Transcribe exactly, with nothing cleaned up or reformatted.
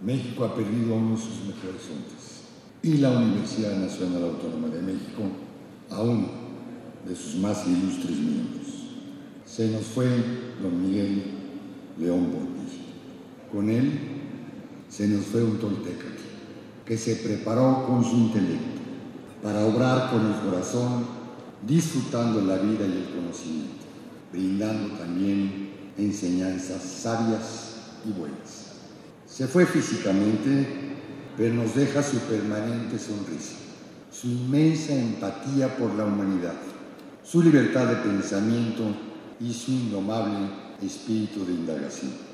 México ha perdido a uno de sus mejores hombres y la Universidad Nacional Autónoma de México a uno de sus más ilustres miembros. Se nos fue don Miguel León Portillo. Con él se nos fue un tolteca que se preparó con su intelecto para obrar con el corazón, disfrutando la vida y el conocimiento, brindando también enseñanzas sabias y buenas. Se fue físicamente, pero nos deja su permanente sonrisa, su inmensa empatía por la humanidad, su libertad de pensamiento y su indomable espíritu de indagación.